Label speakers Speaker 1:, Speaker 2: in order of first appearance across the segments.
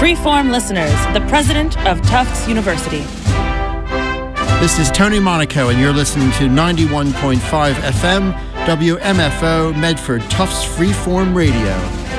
Speaker 1: Freeform listeners, the president of Tufts University.
Speaker 2: This is Tony Monaco, and you're listening to 91.5 FM, WMFO, Medford, Tufts Freeform Radio.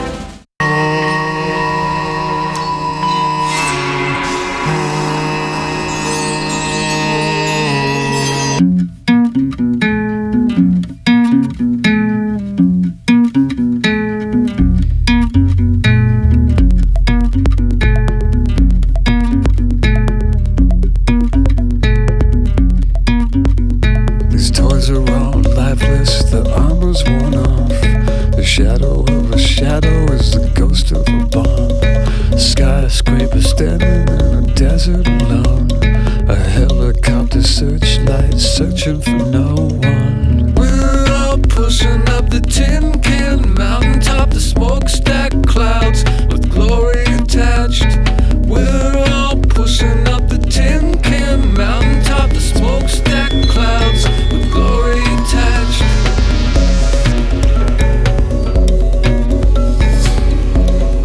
Speaker 3: Searching for no one. We're all pushing up the tin can mountaintop, the smokestack clouds with glory attached. We're all pushing up the tin can mountaintop, the smokestack clouds with glory attached.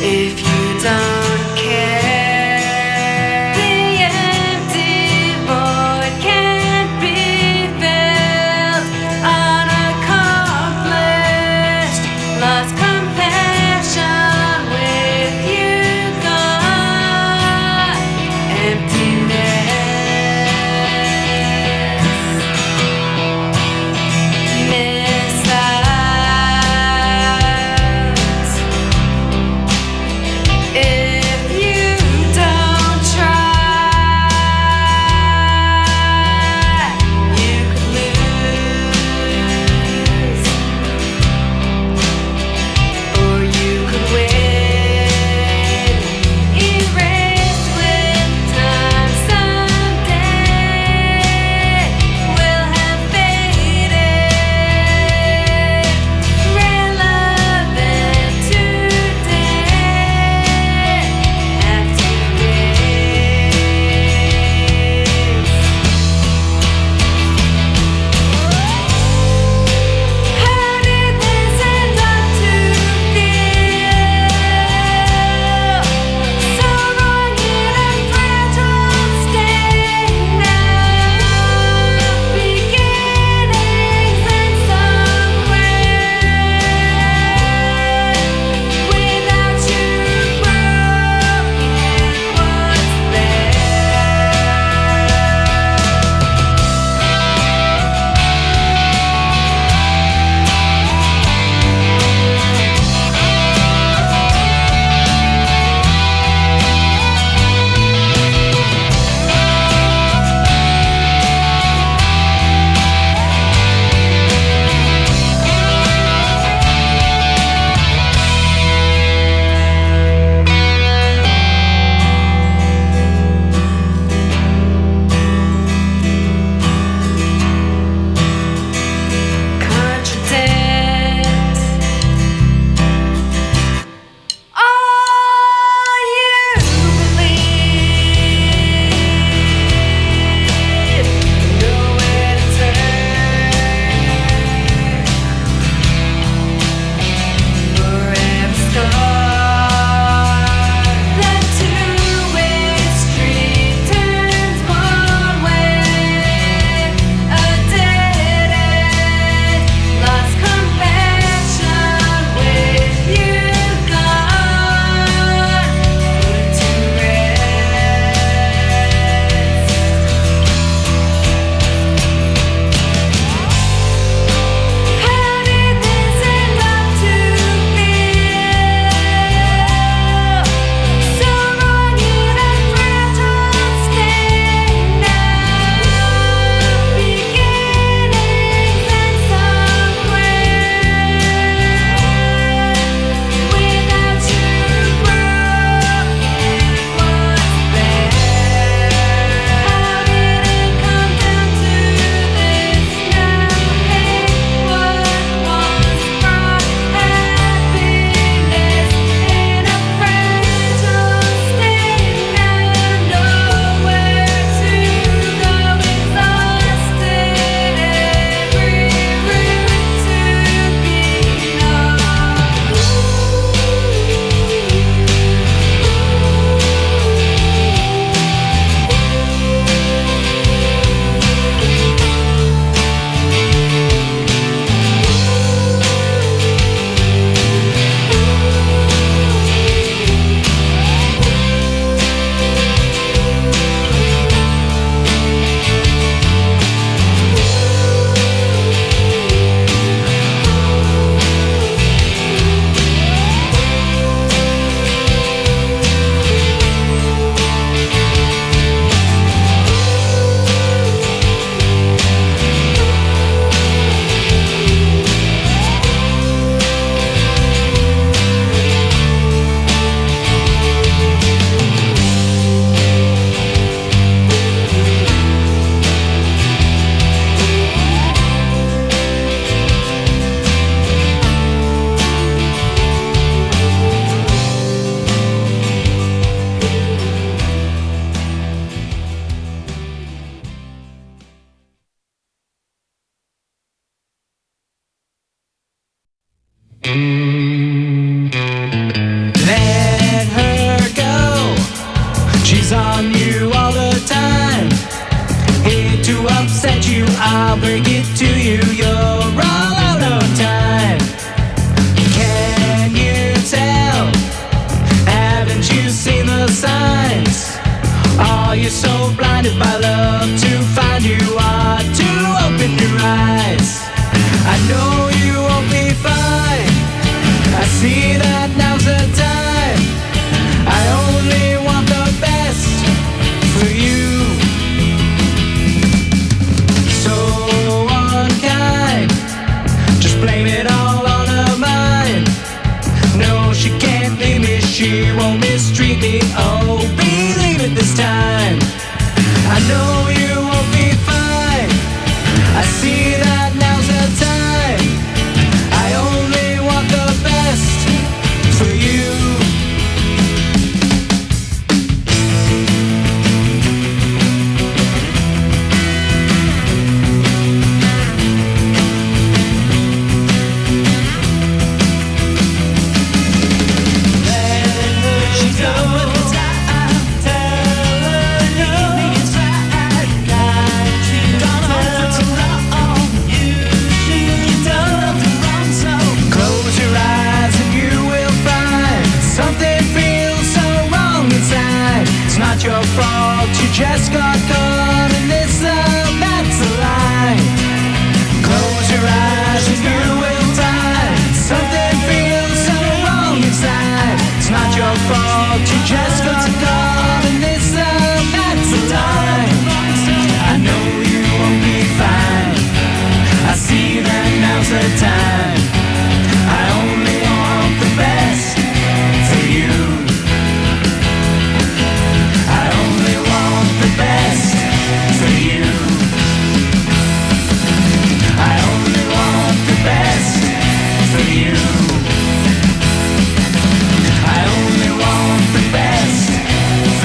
Speaker 4: if you don't care. The empty void can't be filled, unaccomplished, lost compassion with you gone, emptiness. Missiles
Speaker 5: eyes on you all the time. Hate to upset you, I'll break it to you. You're all out of time. Can you tell? Haven't you seen the signs? Are you so blinded by love to find you are to open your eyes? I know you won't be fine. I see that now's the time. I only want the best for you. So unkind, just blame it all on her mind. No, she can't leave me, she won't mistreat me. Oh, believe it this time. I know you won't be fine. I see that now's the time. I only want the best for you. Your fault, you just got caught in this love, that's a lie. Close your eyes and you will find something feels so wrong inside. It's not your fault, you just got caught in this love, that's a lie. I know you won't be fine. I see that now's the time. I only want the best for you. Best for you. I only want the best for you. I only want the best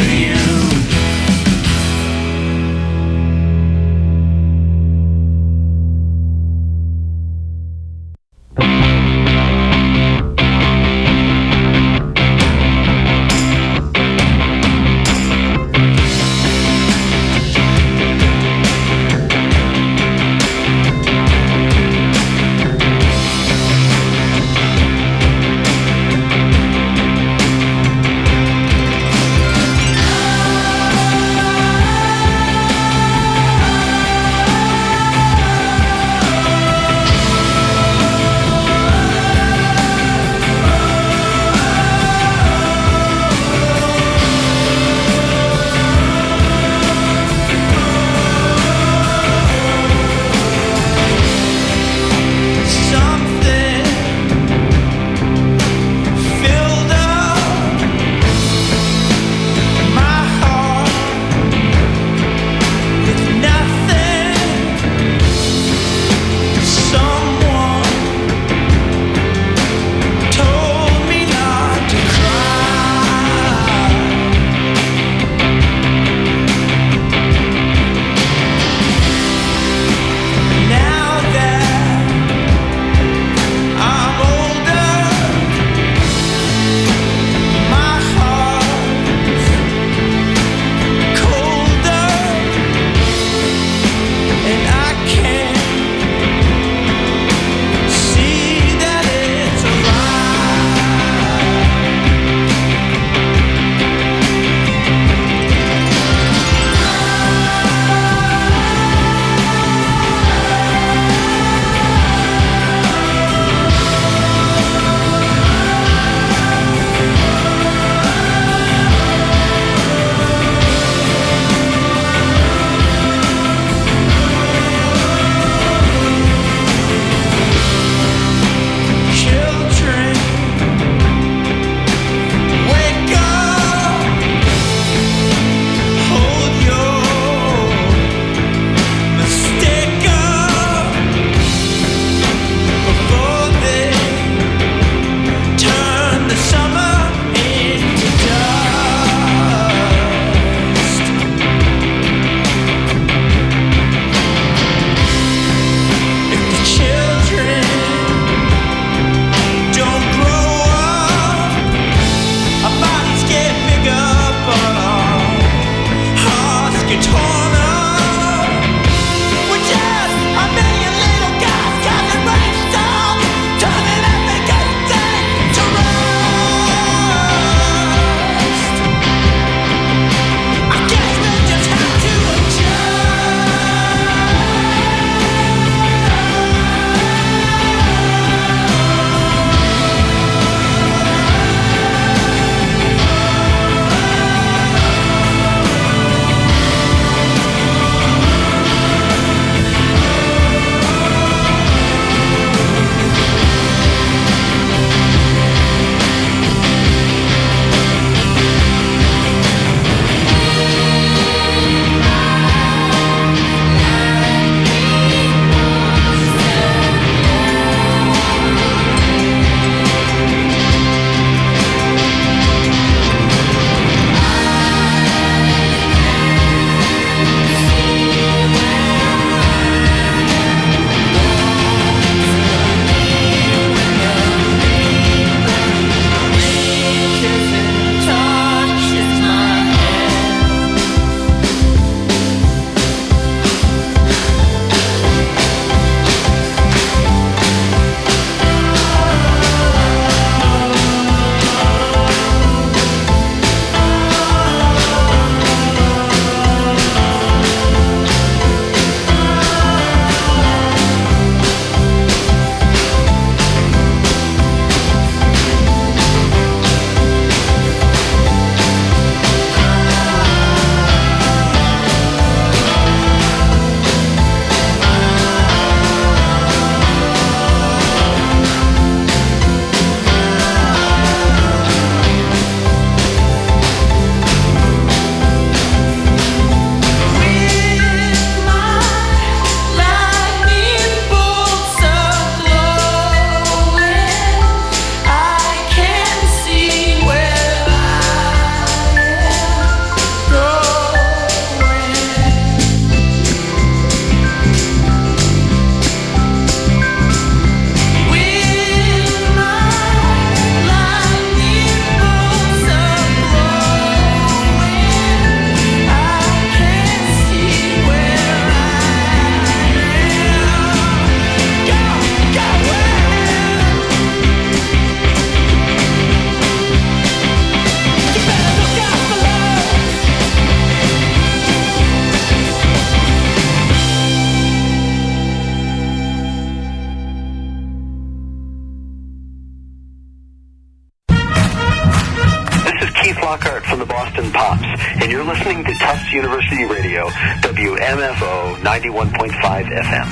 Speaker 6: Lockhart from the Boston Pops, and you're listening to Tufts University Radio, WMFO 91.5 FM.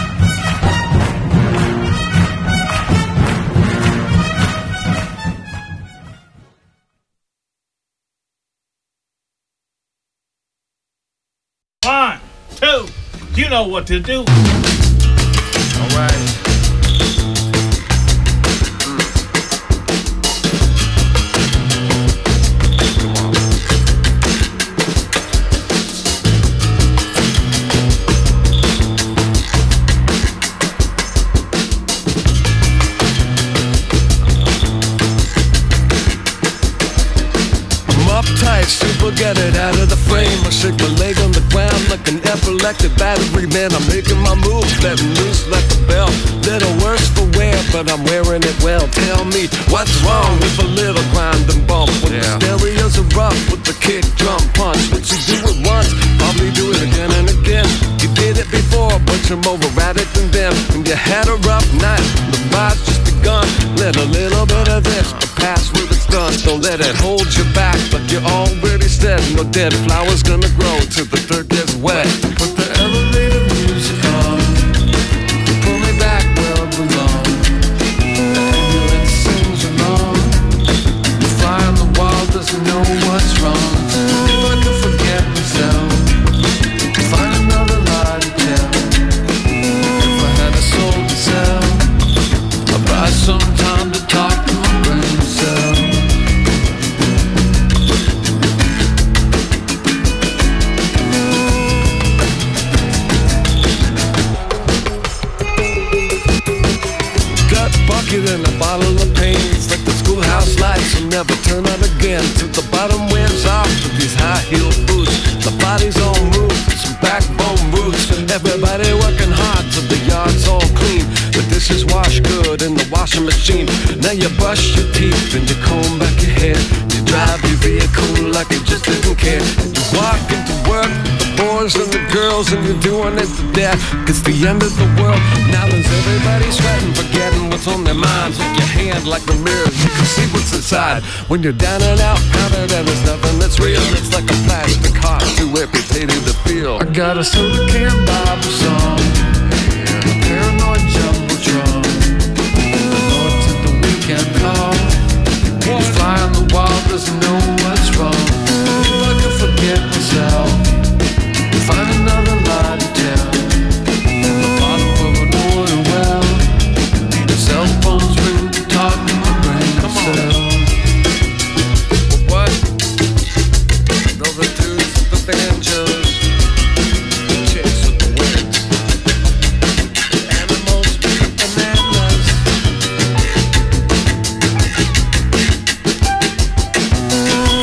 Speaker 7: One, two, you know what to do. All right.
Speaker 3: Super get it out of the frame. I shake my leg on the ground like an epileptic battery man. I'm making my move, letting loose like a bell. Little worse for wear, but I'm wearing it well. Tell me what's wrong with a little grind and bump. When the stereos are rough with the kick, drum, punch. But you do it once, probably do it again and again. You did it before, but you're more erratic than them. When you had a rough night, the ride's just begun. Let a little bit of this, but pass where it's done. Don't let it hold you back, like you already said. No dead flowers gonna grow till the dirt gets wet.
Speaker 5: Put the elevator music on, pull me back where I belong. The ambulance sings along. The fly on the wall doesn't know what's wrong. If I could forget myself, find another lie to tell. If I had a soul to sell, I'd buy some time to talk to my brain cell.
Speaker 3: And a bottle of pain. It's like the schoolhouse lights will never turn on again till the bottom wears off with these high heel boots. The body's on move, some backbone roots. Everybody working hard till the yard's all clean. The dishes wash good in the washing machine. Now you brush your teeth and you comb back your hair. You drive your vehicle like you just didn't care. You walk into work, the boys and the girls, and you're doing it to death. It's the end of the world. Now there's everybody sweating, forgetting what's on their minds. With your hand like the mirror, you can see what's inside. When you're down and out, counted and there's nothing that's real. It's like a plastic heart, too amputated to feel.
Speaker 5: I got a soda can Bible song, a paranoid jumbotron, the Lord to the weekend call. The fly on the wall doesn't know what's wrong. If I could forget myself, find another lie to tell. In the bottom of an oil well, the cell phone's ring to talk to my brain cell.
Speaker 3: What? Those are dudes with the banjos, chicks with the wigs, animals with the bananas.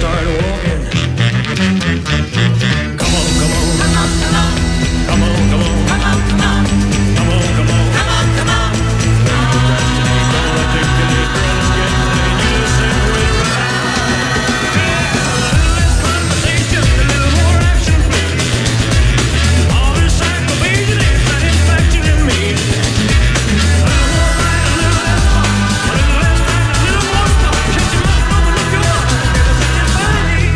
Speaker 3: start walking. Come on, come on. Come on, come on. Come on, come on. Come on, come on. Come on, come on. Come on, come on. Procrastinate, don't articulate, girl, let's get money. You just say we're right. Yeah, a little less conversation, a little more action, please. All this psychopathia is satisfaction in me. A little more fight, a little less talk, a little less time, a little more stuff. Shut your mouth, open up your heart, get us satisfied.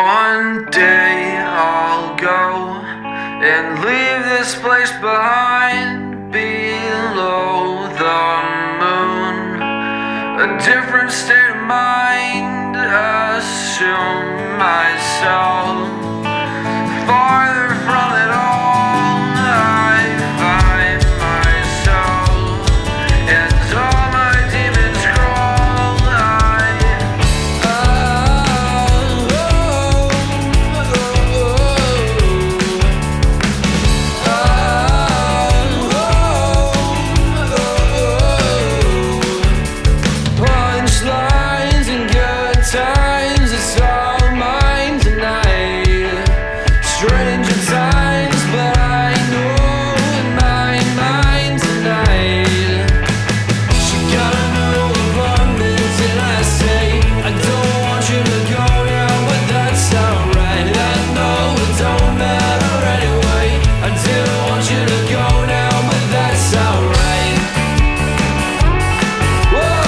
Speaker 3: One day I'll go and leave this place behind, below the moon. A different state of mind, assume myself farther from it all. I find myself and all my demons crawl. Punchlines and good times, it's all mine tonight. Stranger times, but I know in my mind tonight. She got a new apartment and I say I don't want you to go now, but that's alright. I know it don't matter anyway. I didn't want you to go now, but that's alright. Whoa.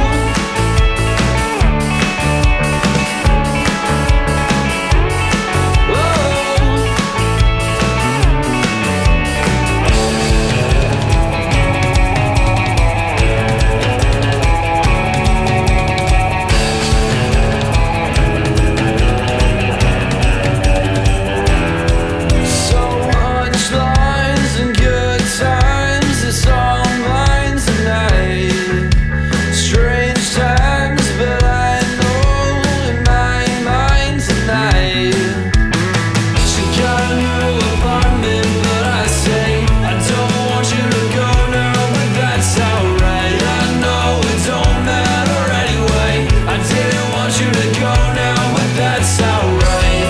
Speaker 3: So much lines and good times, it's all mine tonight. Strange times, but I know in my mind tonight. She got a new apartment, but I say I don't want you to go now, but that's alright. I know it don't matter anyway. I didn't want you to go now, but that's alright.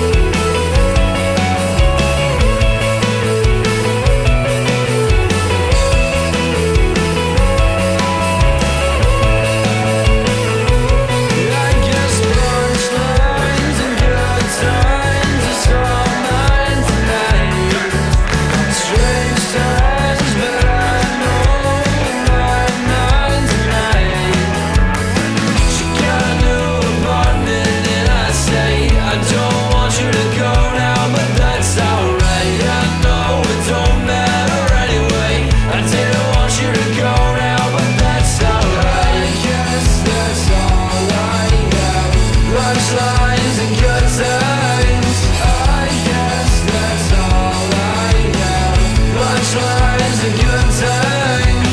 Speaker 3: I guess punchlines and good times, it's all mine tonight. Strange times, but I know in my mind tonight. She got a new apartment and I say I don't want you to go now, but that's alright. I know it don't matter anyway. I didn't want you to go now, but that's alright. I guess that's all I have. Punchlines and good times. I guess that's all I have. Punchlines and good times.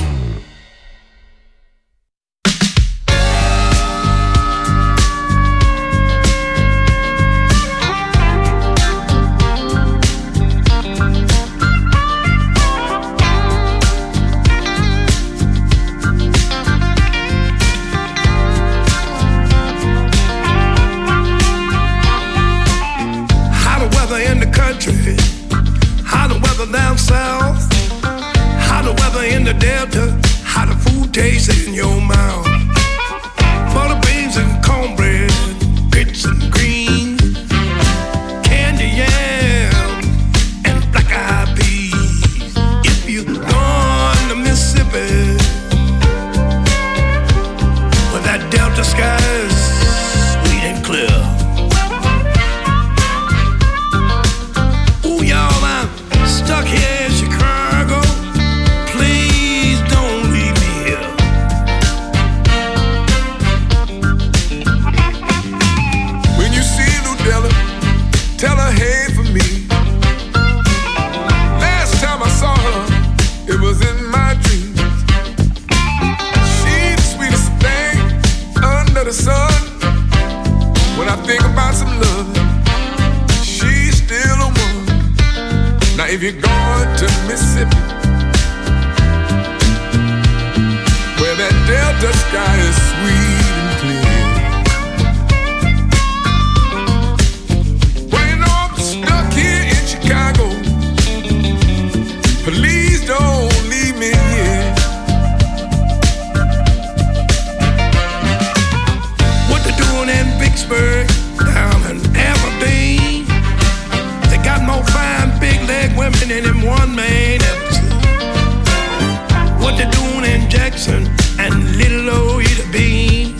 Speaker 8: How the weather in the country, how the weather down south, how the weather in the delta, how the food tastes in your mouth. Butter beans and cornbread, grits and greens, candy yam and black eyed peas. If you gone to Mississippi, where that delta sky is sweet and clear. Ooh, y'all, I'm stuck here in Chicago. Please don't leave me here. When you see Ludella, tell her hey for me. Last time I saw her, it was in my dreams. She's the sweetest thing under the sun. When I think about some love, she's still a one. Now if you're going to Mississippi, where that delta sky is sweet and clear, well, you know I'm stuck here in Chicago. Please don't leave me here. What they doing in Vicksburg, down in Aberdeen? They got more fine big leg women than them one man ever seen. What they doing in Jackson and little old Ida Bean?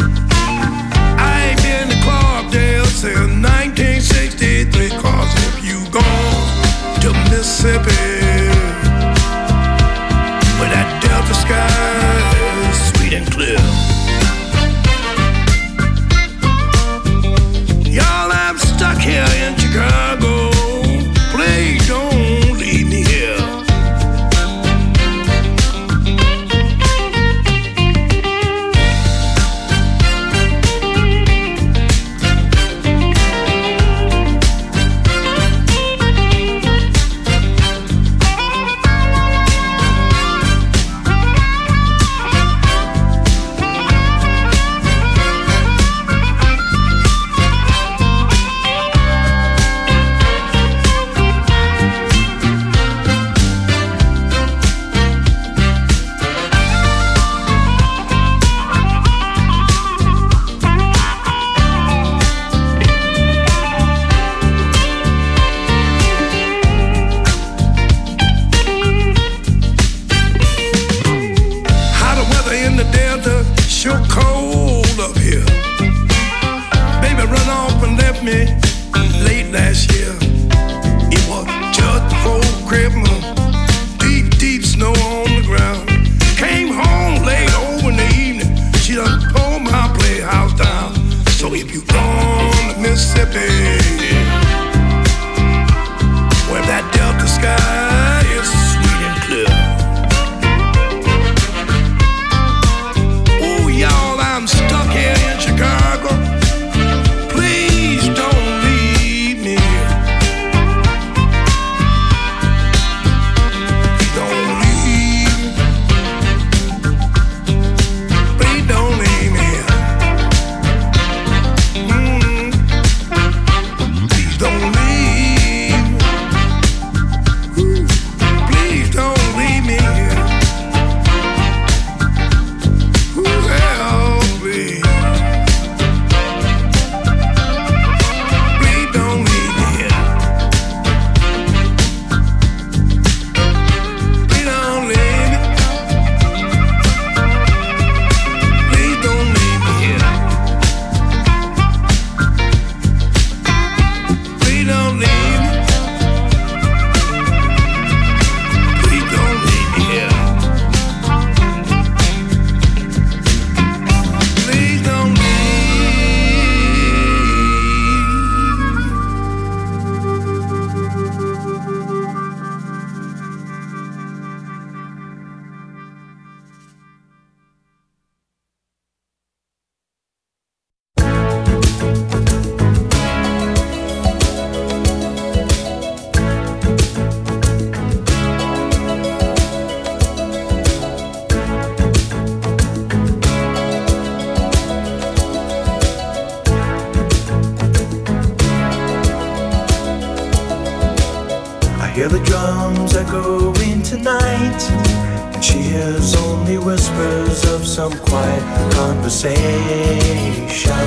Speaker 9: hear the drums echoing tonight, and she hears only whispers of some quiet conversation.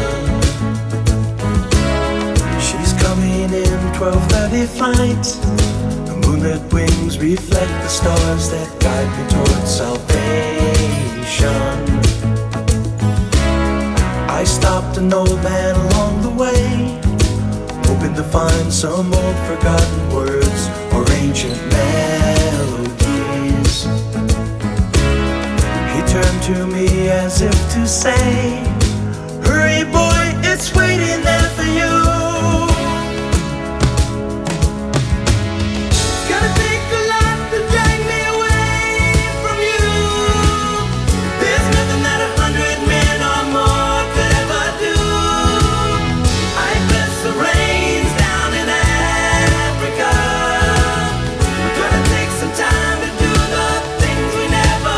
Speaker 9: She's coming in 12:30 flight. The moonlit wings reflect the stars that guide me towards salvation. I stopped an old man along the way, hoping to find some old forgotten words or ancient melodies. He turned to me as if to say, hurry boy, it's waiting there for you. It's gonna take a lot to drag me away from you. There's nothing that 100 men or more could ever do. I bless the rains down in Africa. We're gonna take some time to do the things we never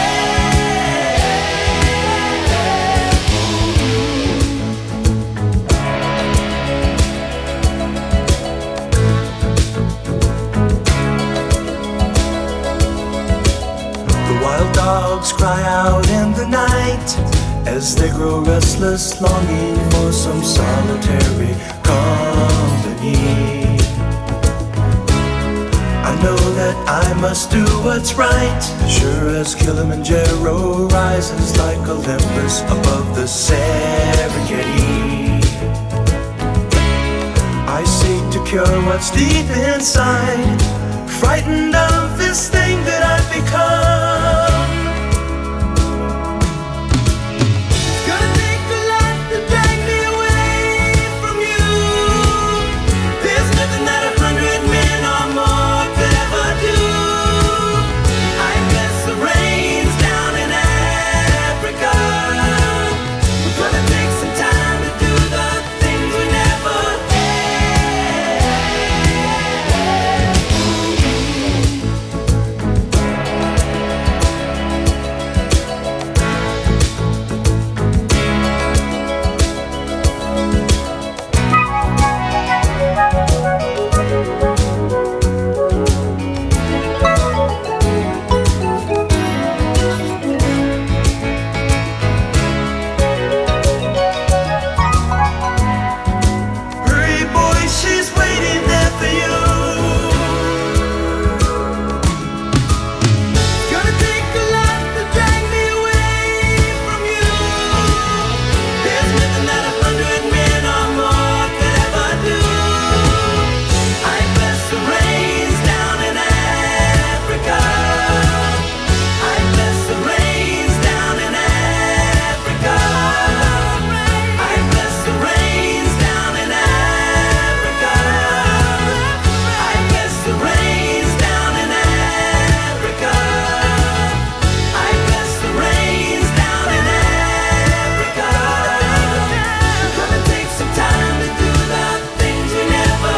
Speaker 9: The wild dogs cry out in the night as they grow restless, longing for some solitary company. I know that I must do what's right, sure as Kilimanjaro rises like Olympus above the Serengeti. I seek to cure what's deep inside, frightened of this thing that I've become. It's gonna take a lot to drag me away from you. There's nothing that 100 men or more could ever do. I bless the rains down in Africa. We're gonna take some time to do the things we never Hurry boy, she's waiting there for you. It's gonna take a lot to drag me away from you. There's nothing that 100 men or more could ever do. I bless the rains down in Africa. I bless the rains down in Africa. I bless the rains down in Africa. I bless the rains down in Africa. I bless the rains down in Africa. We're gonna take some time to do the things we never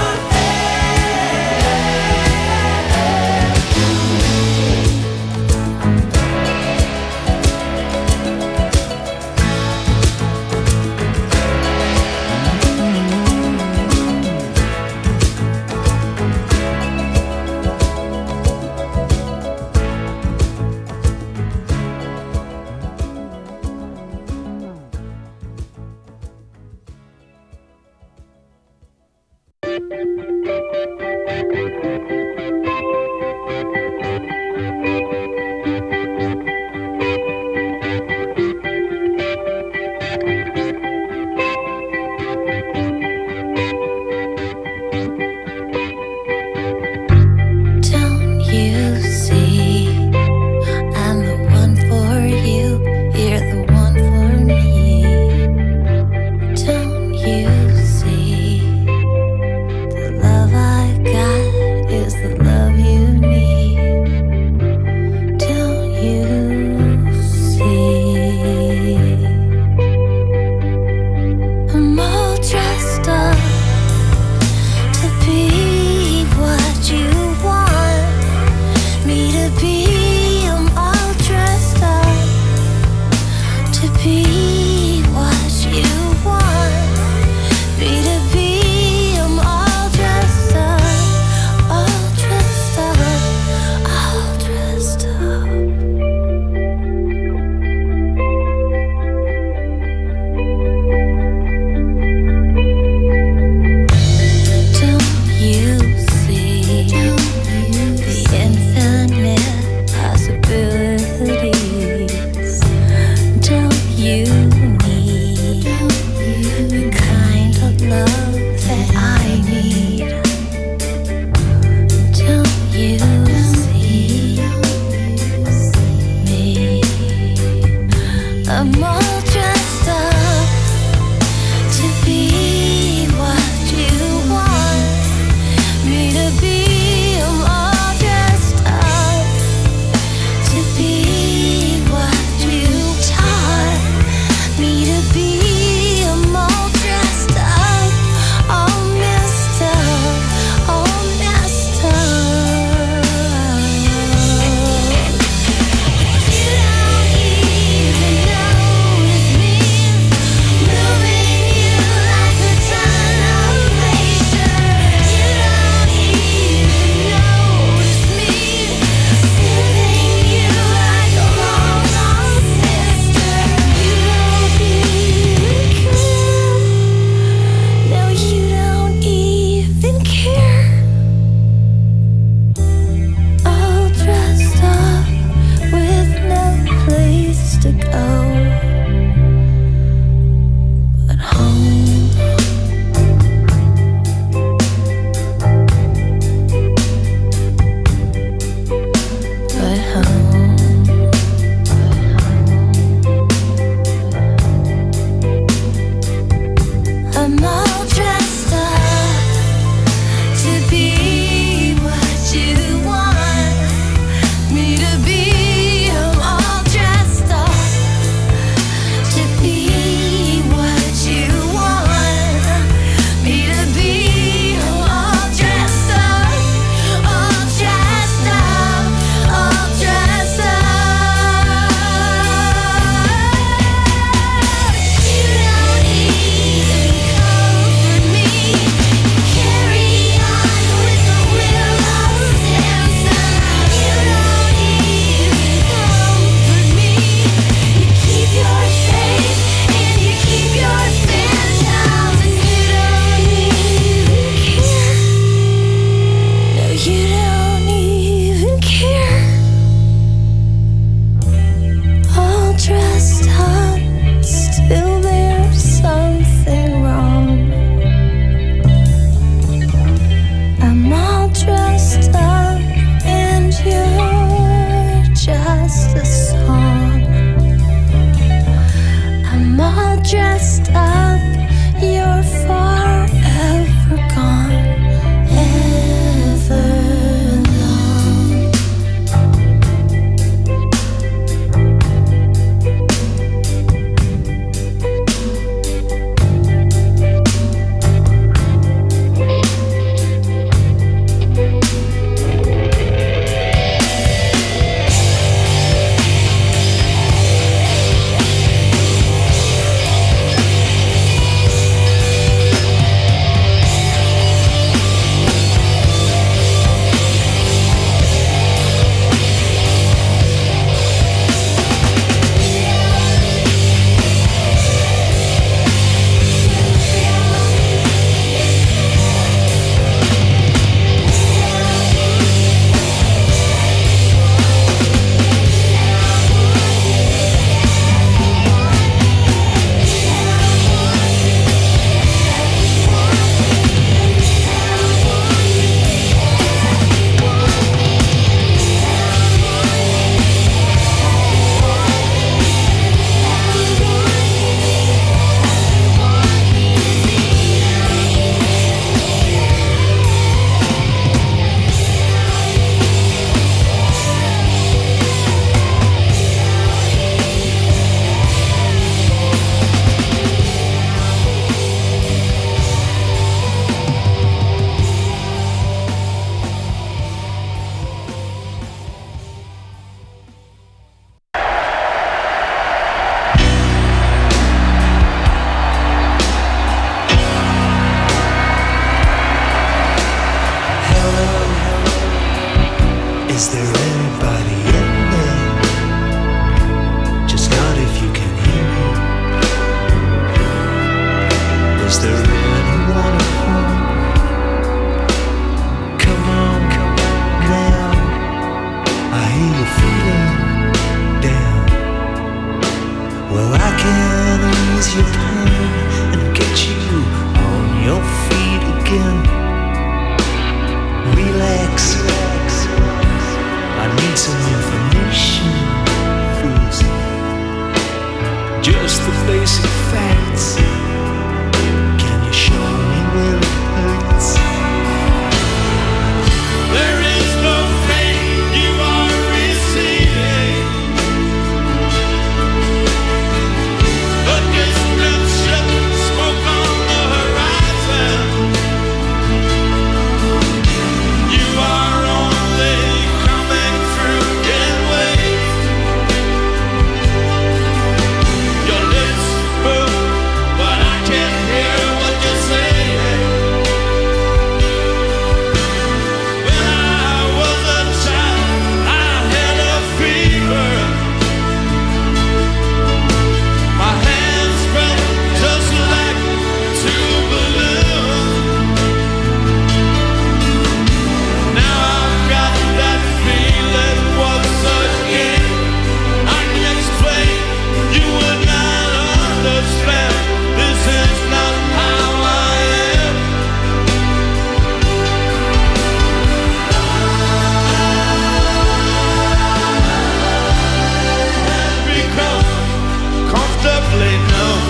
Speaker 10: Don't you see? I'm the one for you. You're the one for me. Don't you see? The love I got is the love you need. Don't you see? I'm all dressed up to be
Speaker 5: Is there anybody in there? Just not if you can hear me. Is there anyone at home? Come on now. I hear you feeling down. Well, I can ease your pain and get you on your feet again. Relax. I need some information first. Just the basic facts. Can you show me where it hurts?
Speaker 9: There is no pain you are receiving. A distant ship, smoke on the horizon. You are only coming through in waves. Your lips move, but I can't hear what you're saying. When I was a child, I had a fever. My hands felt just like two balloons. Now I've got that feeling once again. I can explain, you would not understand. This is not how I am. Become comfortably numb.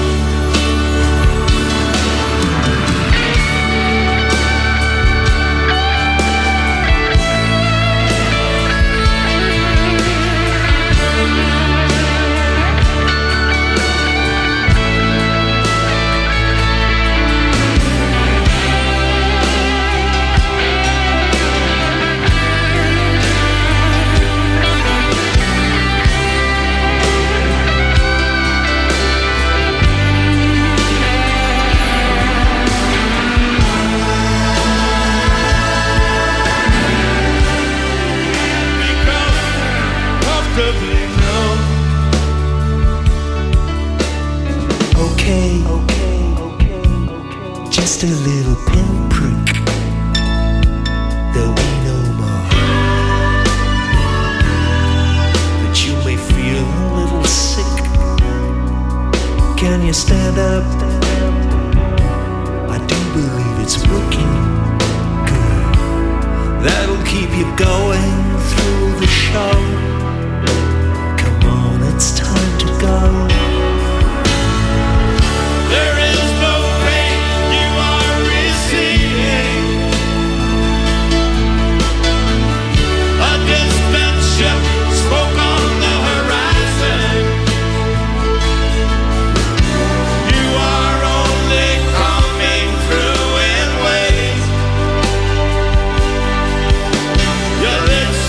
Speaker 9: Become comfortably numb.
Speaker 5: Okay. Just a little pinprick. There'll be no more. But you may feel a little sick. Can you stand up? I do believe it's working good. That'll keep you going through the show. Come on, it's time to go.
Speaker 9: There is no pain you are receiving. A distant ship spoke on the horizon. You are only coming through in waves. Your lips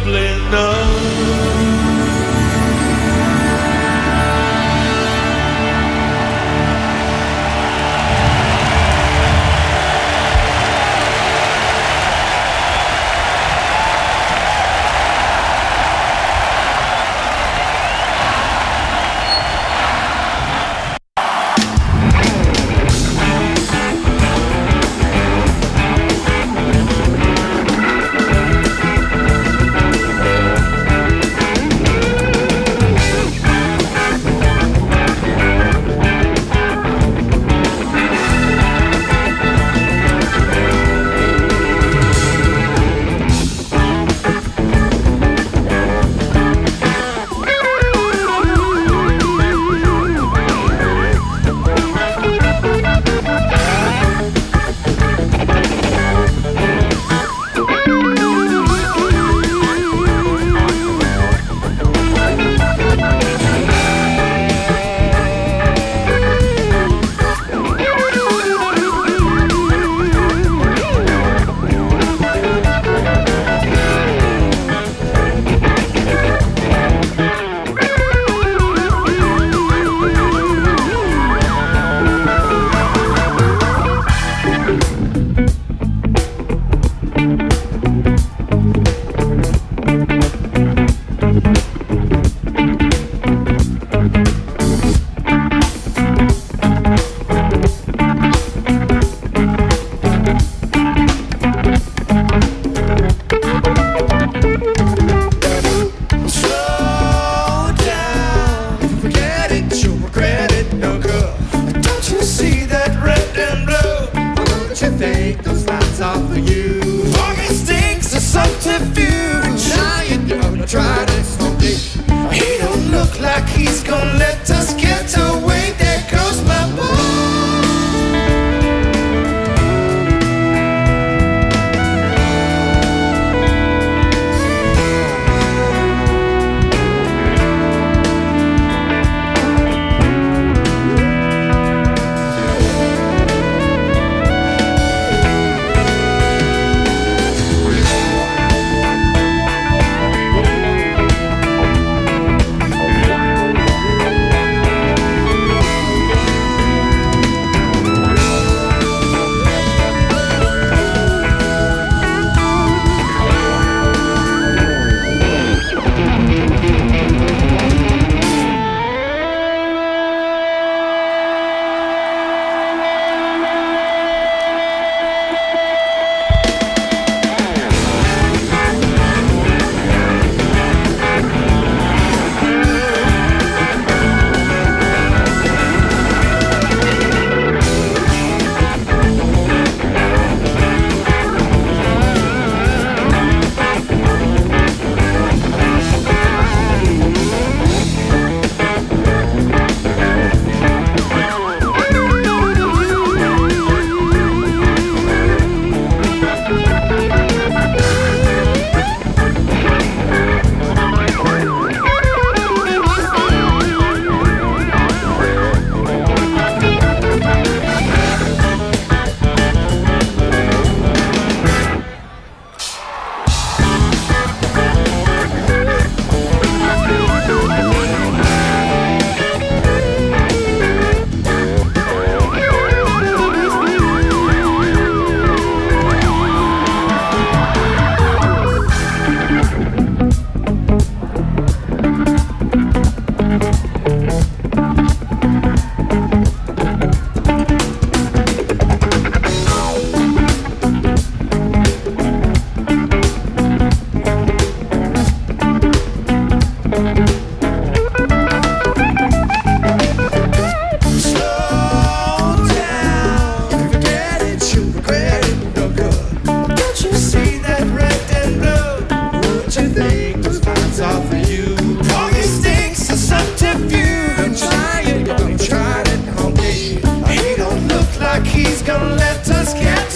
Speaker 3: doubling up.
Speaker 8: Those lights off for you.